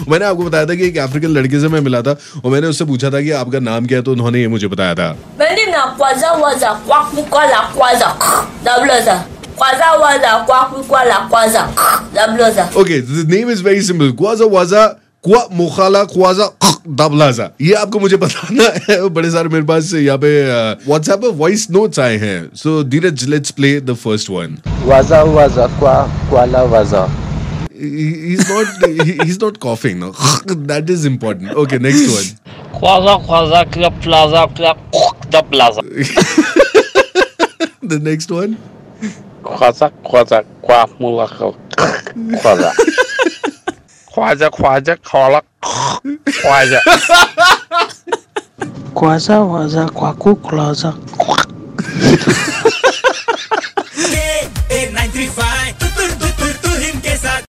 मैंने आपको बताया था कि एक अफ्रीकन लड़के से मैं मिला था और मैंने उससे पूछा था कि आपका नाम क्या है, तो उन्होंने ये मुझे बताया था। Okay, the name is very simple. Kwaza waza kwa mukhala kwaza dablaza. ये आपको मुझे बताना है। बड़े सारे मेरे पास यहाँ पे WhatsApp पे वॉइस नोट्स आए हैं। So Dheeraj, let's play the first one. Waza waza kwala waza. He's not coughing, no. That is important. Okay, next one. Kwaza klap plaza klap da plaza. The next one. Kwaza kwa mula kwaza. Kwaza kwala kwaza. Kwaza waza kwaku klaza.